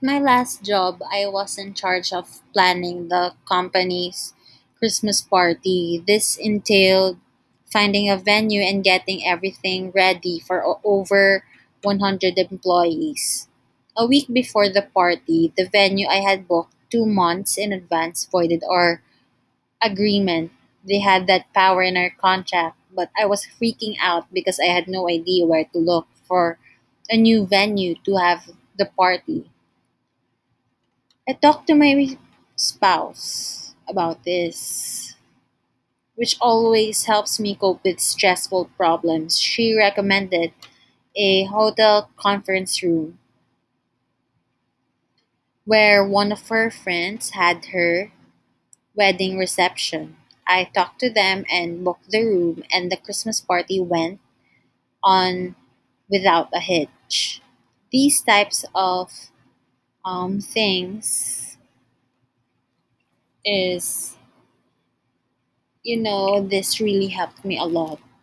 my last job, I was in charge of planning the company's Christmas party. This entailed finding a venue and getting everything ready for over 100 employees. A week before the party, the venue I had booked 2 months in advance voided our agreement. They had that power in our contract, but I was freaking out because I had no idea where to look for a new venue to have the party. I talked to my spouse about this, which always helps me cope with stressful problems. She recommended a hotel conference room where one of her friends had her wedding reception. I talked to them and booked the room, and the Christmas party went on without a hitch. These types of things is, this really helped me a lot.